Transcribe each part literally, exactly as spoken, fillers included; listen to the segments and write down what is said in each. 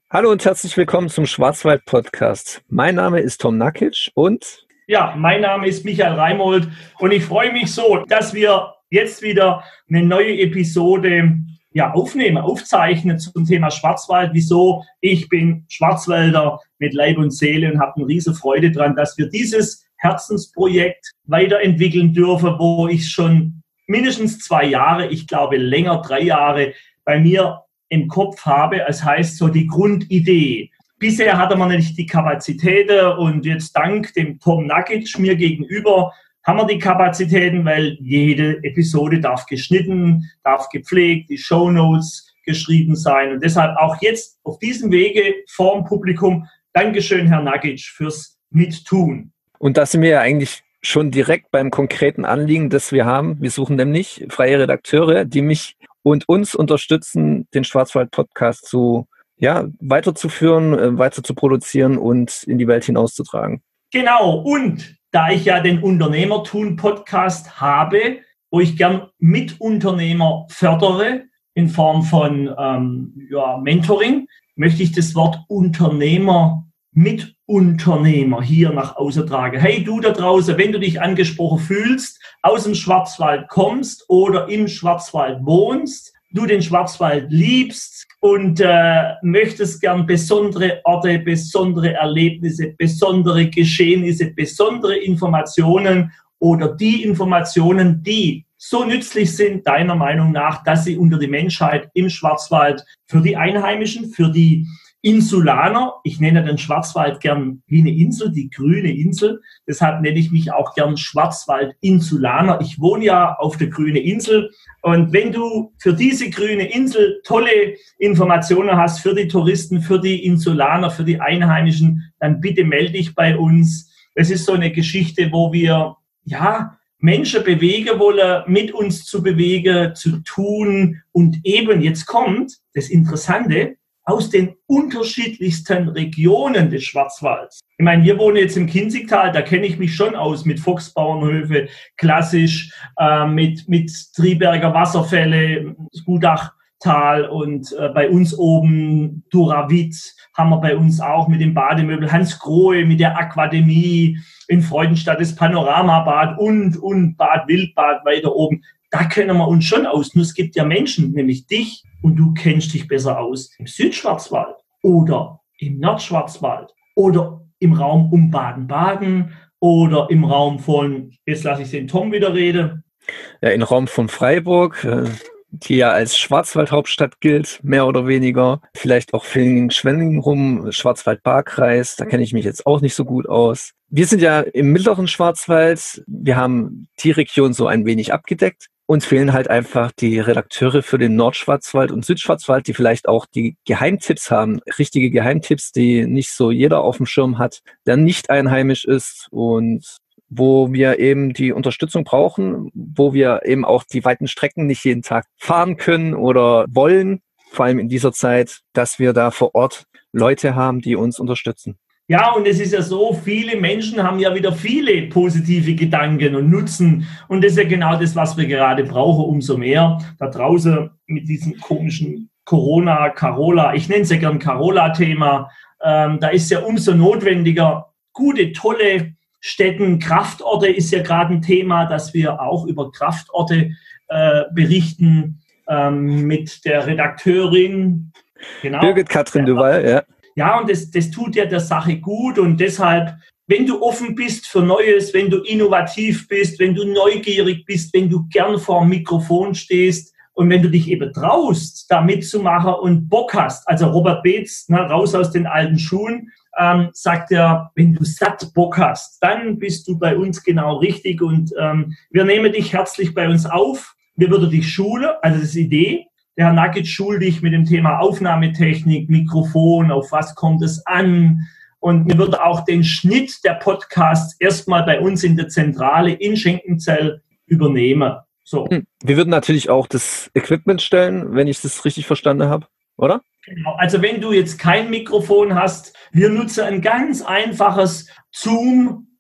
Hallo und herzlich willkommen zum Schwarzwald-Podcast. Mein Name ist Tom Nakic und... Ja, mein Name ist Michael Reimold und ich freue mich so, dass wir jetzt wieder eine neue Episode ja, aufnehmen, aufzeichnen zum Thema Schwarzwald. Wieso? Ich bin Schwarzwälder mit Leib und Seele und habe eine riesen Freude dran, dass wir dieses Herzensprojekt weiterentwickeln dürfen, wo ich schon mindestens zwei Jahre, ich glaube länger, drei Jahre bei mir im Kopf habe. Es heißt so die Grundidee. Bisher hatte man nicht die Kapazitäten und jetzt dank dem Tom Nakic mir gegenüber haben wir die Kapazitäten, weil jede Episode darf geschnitten, darf gepflegt, die Shownotes geschrieben sein und deshalb auch jetzt auf diesem Wege vorm Publikum Dankeschön, Herr Nakic, fürs Mittun. Und da sind wir ja eigentlich schon direkt beim konkreten Anliegen, das wir haben. Wir suchen nämlich freie Redakteure, die mich und uns unterstützen, den Schwarzwald-Podcast zu ja, weiterzuführen, weiter zu produzieren und in die Welt hinauszutragen. Genau, und da ich ja den Unternehmertun-Podcast habe, wo ich gern Mitunternehmer fördere in Form von ähm, ja, Mentoring, möchte ich das Wort Unternehmer, Mitunternehmer hier nach außen tragen. Hey, du da draußen, wenn du dich angesprochen fühlst, aus dem Schwarzwald kommst oder im Schwarzwald wohnst, du den Schwarzwald liebst und äh, möchtest gern besondere Orte, besondere Erlebnisse, besondere Geschehnisse, besondere Informationen oder die Informationen, die so nützlich sind, deiner Meinung nach, dass sie unter die Menschheit im Schwarzwald für die Einheimischen, für die Insulaner, ich nenne den Schwarzwald gern wie eine Insel, die grüne Insel, deshalb nenne ich mich auch gern Schwarzwald-Insulaner. Ich wohne ja auf der grünen Insel und wenn du für diese grüne Insel tolle Informationen hast, für die Touristen, für die Insulaner, für die Einheimischen, dann bitte melde dich bei uns. Es ist so eine Geschichte, wo wir, ja, Menschen bewegen wollen, mit uns zu bewegen, zu tun und eben, jetzt kommt das Interessante, aus den unterschiedlichsten Regionen des Schwarzwalds. Ich meine, wir wohnen jetzt im Kinzigtal, da kenne ich mich schon aus mit Fuchsbauernhöfe, klassisch, äh, mit, mit Triberger Wasserfälle, Gutachtal und äh, bei uns oben Duravit haben wir bei uns auch mit dem Bademöbel Hans Grohe, mit der Akademie in Freudenstadt, das Panoramabad und, und Bad Wildbad weiter oben. Da kennen wir uns schon aus. Nur es gibt ja Menschen, nämlich dich, und du kennst dich besser aus im Südschwarzwald oder im Nordschwarzwald oder im Raum um Baden-Baden oder im Raum von, jetzt lasse ich den Tom wieder reden. Ja, im Raum von Freiburg, die ja als Schwarzwaldhauptstadt gilt, mehr oder weniger. Vielleicht auch Villingen-Schwenningen rum, Schwarzwald-Baar-Kreis, da kenne ich mich jetzt auch nicht so gut aus. Wir sind ja im mittleren Schwarzwald, wir haben die Region so ein wenig abgedeckt. Uns fehlen halt einfach die Redakteure für den Nordschwarzwald und Südschwarzwald, die vielleicht auch die Geheimtipps haben, richtige Geheimtipps, die nicht so jeder auf dem Schirm hat, der nicht einheimisch ist und wo wir eben die Unterstützung brauchen, wo wir eben auch die weiten Strecken nicht jeden Tag fahren können oder wollen, vor allem in dieser Zeit, dass wir da vor Ort Leute haben, die uns unterstützen. Ja, und es ist ja so, viele Menschen haben ja wieder viele positive Gedanken und Nutzen. Und das ist ja genau das, was wir gerade brauchen, umso mehr. Da draußen mit diesem komischen Corona, Carola, ich nenne es ja gern Carola-Thema, ähm, da ist ja umso notwendiger, gute, tolle Städten, Kraftorte ist ja gerade ein Thema, dass wir auch über Kraftorte äh, berichten ähm, mit der Redakteurin. Genau. Birgit Katrin Duval, ja. Ja, und das, das tut ja der Sache gut und deshalb, wenn du offen bist für Neues, wenn du innovativ bist, wenn du neugierig bist, wenn du gern vor dem Mikrofon stehst und wenn du dich eben traust, da mitzumachen und Bock hast, also Robert Beetz, ne, raus aus den alten Schuhen, ähm, sagt er, wenn du satt Bock hast, dann bist du bei uns genau richtig und ähm, wir nehmen dich herzlich bei uns auf. Wir würden dich schulen, also das ist die Idee. Der Herr Nakic schult dich mit dem Thema Aufnahmetechnik, Mikrofon, auf was kommt es an. Und mir würde auch den Schnitt der Podcasts erstmal bei uns in der Zentrale in Schenkenzell übernehmen. So. Wir würden natürlich auch das Equipment stellen, wenn ich das richtig verstanden habe, oder? Genau. Also wenn du jetzt kein Mikrofon hast, wir nutzen ein ganz einfaches Zoom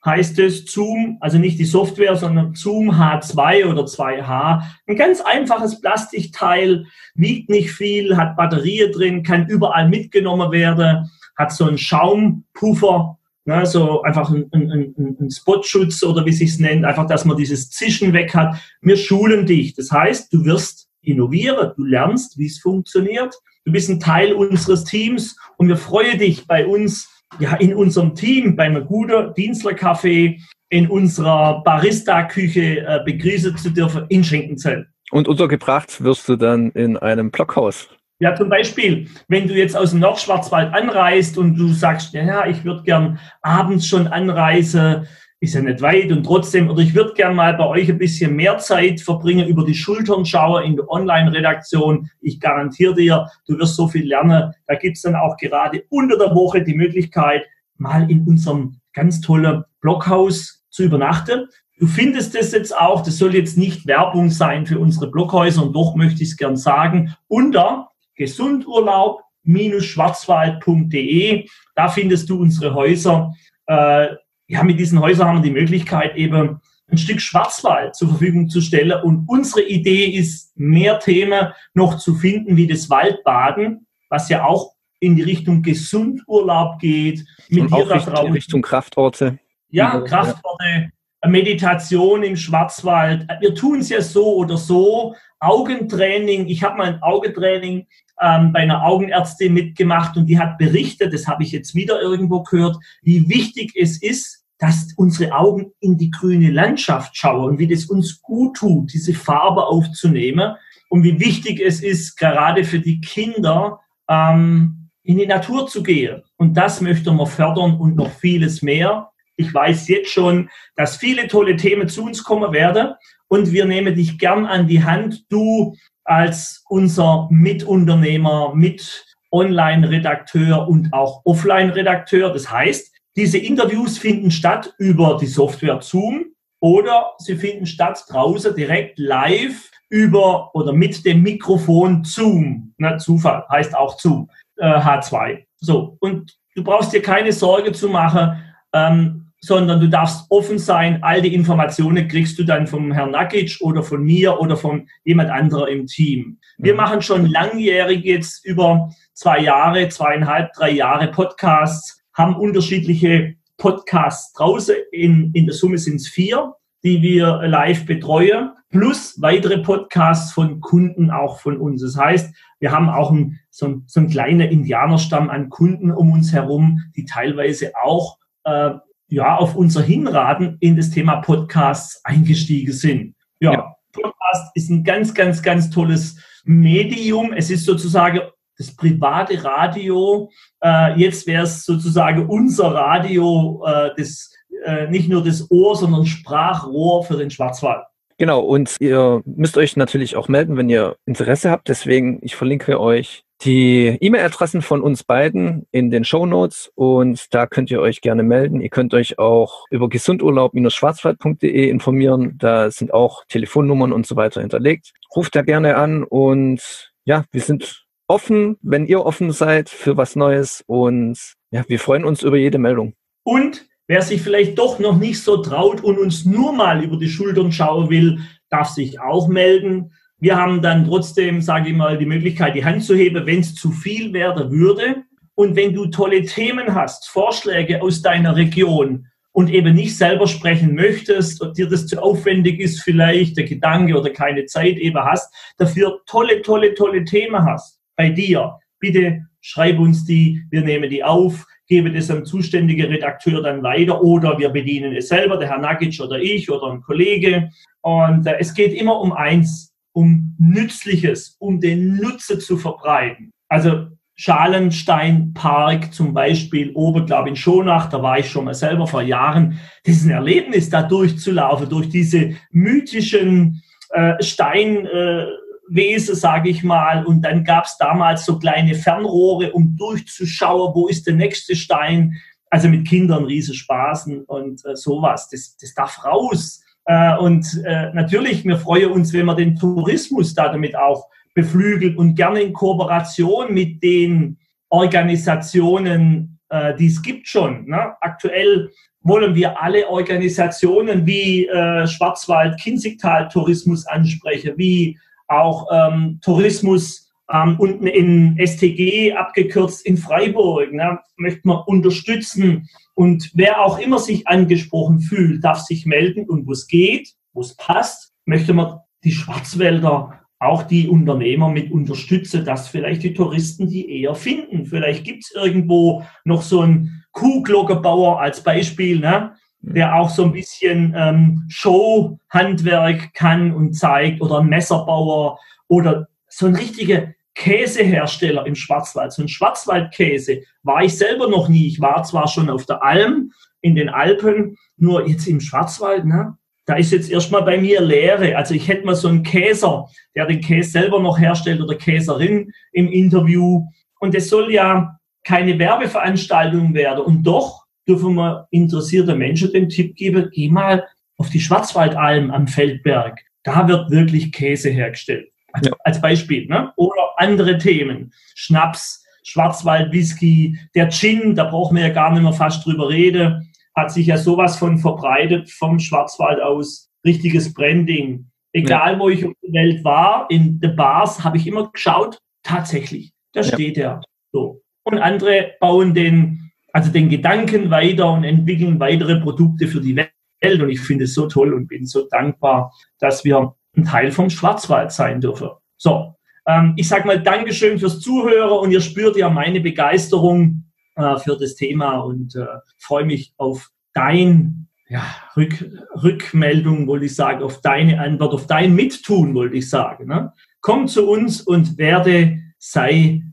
heißt es, Zoom, also nicht die Software, sondern Zoom H zwei oder zwei H. Ein ganz einfaches Plastikteil, wiegt nicht viel, hat Batterie drin, kann überall mitgenommen werden, hat so einen Schaumpuffer, ne, so einfach ein, ein, ein, ein Spotschutz oder wie sich's nennt, einfach, dass man dieses Zischen weg hat. Wir schulen dich. Das heißt, du wirst innovieren, du lernst, wie es funktioniert. Du bist ein Teil unseres Teams und wir freuen dich bei uns, ja, in unserem Team, beim guten Dienstlercafé, in unserer Barista-Küche äh, begrüßen zu dürfen in Schenkenzell. Und untergebracht wirst du dann in einem Blockhaus. Ja, zum Beispiel, wenn du jetzt aus dem Nordschwarzwald anreist und du sagst, ja, ja ich würde gern abends schon anreisen, ist ja nicht weit und trotzdem, oder ich würde gern mal bei euch ein bisschen mehr Zeit verbringen, über die Schultern schauen in der Online-Redaktion. Ich garantiere dir, du wirst so viel lernen. Da gibt's dann auch gerade unter der Woche die Möglichkeit, mal in unserem ganz tollen Blockhaus zu übernachten. Du findest das jetzt auch, das soll jetzt nicht Werbung sein für unsere Blockhäuser, und doch möchte ich es gern sagen, unter gesundurlaub Schwarzwald punkt de, da findest du unsere Häuser. Äh, ja, mit diesen Häusern haben wir die Möglichkeit, eben ein Stück Schwarzwald zur Verfügung zu stellen. Und unsere Idee ist, mehr Themen noch zu finden, wie das Waldbaden, was ja auch in die Richtung Gesundurlaub geht. Mit und auch dir Richtung, Richtung Kraftorte. Ja, Kraftorte, Meditation im Schwarzwald. Wir tun es ja so oder so. Augentraining. Ich habe mal ein Augentraining ähm, bei einer Augenärztin mitgemacht und die hat berichtet, das habe ich jetzt wieder irgendwo gehört, wie wichtig es ist, dass unsere Augen in die grüne Landschaft schauen und wie das uns gut tut, diese Farbe aufzunehmen und wie wichtig es ist, gerade für die Kinder, ähm, in die Natur zu gehen. Und das möchten wir fördern und noch vieles mehr. Ich weiß jetzt schon, dass viele tolle Themen zu uns kommen werden und wir nehmen dich gern an die Hand, du als unser Mitunternehmer, mit Online-Redakteur und auch Offline-Redakteur. Das heißt, diese Interviews finden statt über die Software Zoom oder sie finden statt draußen direkt live über oder mit dem Mikrofon Zoom. Na, Zufall heißt auch Zoom, äh, H zwei. So, und du brauchst dir keine Sorge zu machen, ähm, sondern du darfst offen sein. All die Informationen kriegst du dann vom Herrn Nakic oder von mir oder von jemand anderem im Team. Wir machen schon langjährig jetzt über zwei Jahre, zweieinhalb, drei Jahre Podcasts, haben unterschiedliche Podcasts draußen. In, in der Summe sind es vier, die wir live betreuen, plus weitere Podcasts von Kunden auch von uns. Das heißt, wir haben auch ein, so, ein, so einen kleinen Indianerstamm an Kunden um uns herum, die teilweise auch äh, ja, auf unser Hinraten in das Thema Podcasts eingestiegen sind. Ja, ja, Podcast ist ein ganz, ganz, ganz tolles Medium. Es ist sozusagen das private Radio. Äh, jetzt wäre es sozusagen unser Radio, äh, das, äh, nicht nur das Ohr, sondern Sprachrohr für den Schwarzwald. Genau, und ihr müsst euch natürlich auch melden, wenn ihr Interesse habt. Deswegen, ich verlinke euch die E-Mail-Adressen von uns beiden in den Shownotes und da könnt ihr euch gerne melden. Ihr könnt euch auch über gesundurlaub Schwarzwald punkt de informieren. Da sind auch Telefonnummern und so weiter hinterlegt. Ruft da gerne an und ja, wir sind offen, wenn ihr offen seid für was Neues und ja, wir freuen uns über jede Meldung. Und wer sich vielleicht doch noch nicht so traut und uns nur mal über die Schultern schauen will, darf sich auch melden. Wir haben dann trotzdem, sage ich mal, die Möglichkeit, die Hand zu heben, wenn es zu viel werden würde. Und wenn du tolle Themen hast, Vorschläge aus deiner Region und eben nicht selber sprechen möchtest und dir das zu aufwendig ist, vielleicht der Gedanke oder keine Zeit eben hast, dafür tolle, tolle, tolle Themen hast bei dir, bitte schreib uns die, wir nehmen die auf, gebe das am zuständigen Redakteur dann weiter oder wir bedienen es selber, der Herr Nakic oder ich oder ein Kollege. Und äh, es geht immer um eins, um Nützliches, um den Nutzen zu verbreiten. Also Schalensteinpark zum Beispiel, oben, glaube ich, in Schonach, da war ich schon mal selber vor Jahren. Das ist ein Erlebnis, da durchzulaufen, durch diese mythischen äh, Steinwesen, äh, sage ich mal. Und dann gab es damals so kleine Fernrohre, um durchzuschauen, wo ist der nächste Stein. Also mit Kindern riesen Spaßen und äh, sowas. Das, das darf raus. Äh, und äh, natürlich, wir freuen uns, wenn wir den Tourismus da damit auch beflügelt und gerne in Kooperation mit den Organisationen, äh, die es gibt schon. Ne? Aktuell wollen wir alle Organisationen wie äh, Schwarzwald-Kinzigtal-Tourismus ansprechen, wie auch ähm, Tourismus ähm, unten in S T G, abgekürzt in Freiburg, ne, möchte man unterstützen. Und wer auch immer sich angesprochen fühlt, darf sich melden. Und wo es geht, wo es passt, möchte man die Schwarzwälder, auch die Unternehmer mit unterstützen, dass vielleicht die Touristen die eher finden. Vielleicht gibt es irgendwo noch so einen Kuhglockenbauer als Beispiel, ne, der auch so ein bisschen ähm, Show-Handwerk kann und zeigt, oder ein Messerbauer oder so ein richtiger Käsehersteller im Schwarzwald. So ein Schwarzwaldkäse war ich selber noch nie. Ich war zwar schon auf der Alm, in den Alpen, nur jetzt im Schwarzwald, ne, da ist jetzt erstmal bei mir Leere. Also ich hätte mal so einen Käser, der den Käse selber noch herstellt oder Käserin im Interview. Und es soll ja keine Werbeveranstaltung werden. Und doch dürfen wir interessierte Menschen den Tipp geben, geh mal auf die Schwarzwaldalm am Feldberg. Da wird wirklich Käse hergestellt. Also ja. Als Beispiel, ne? Oder andere Themen. Schnaps, Schwarzwald-Whisky, der Gin, da brauchen wir ja gar nicht mehr fast drüber reden. Hat sich ja sowas von verbreitet vom Schwarzwald aus. Richtiges Branding. Egal, ja. wo ich auf der Welt war, in den Bars habe ich immer geschaut, tatsächlich, da ja. steht er. So. Und andere bauen den, also den Gedanken weiter und entwickeln weitere Produkte für die Welt. Und ich finde es so toll und bin so dankbar, dass wir ein Teil vom Schwarzwald sein dürfen. So, ähm, ich sage mal Dankeschön fürs Zuhören und ihr spürt ja meine Begeisterung äh, für das Thema und äh, freue mich auf dein ja, Rück, Rückmeldung, wollte ich sagen, auf deine Antwort, auf dein Mittun, wollte ich sagen. Ne? Komm zu uns und werde, sei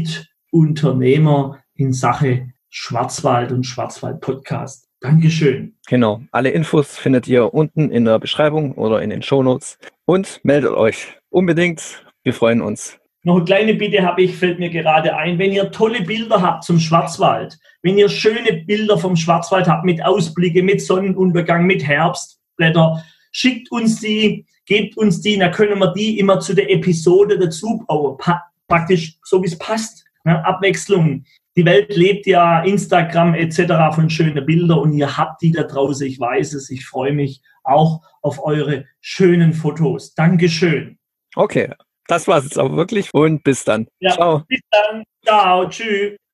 Mitunternehmer in Sache Schwarzwald und Schwarzwald-Podcast. Dankeschön. Genau. Alle Infos findet ihr unten in der Beschreibung oder in den Shownotes. Und meldet euch unbedingt. Wir freuen uns. Noch eine kleine Bitte habe ich, fällt mir gerade ein. Wenn ihr tolle Bilder habt zum Schwarzwald, wenn ihr schöne Bilder vom Schwarzwald habt mit Ausblicke, mit Sonnenuntergang, mit Herbstblätter, schickt uns die, gebt uns die, dann können wir die immer zu der Episode dazu bauen. Pa- praktisch so, wie es passt. Ne? Abwechslung. Die Welt lebt ja, Instagram et cetera von schönen Bildern und ihr habt die da draußen, ich weiß es, ich freue mich auch auf eure schönen Fotos. Dankeschön. Okay, das war es jetzt auch wirklich und bis dann. Ja, ciao. Bis dann. Ciao, tschüss.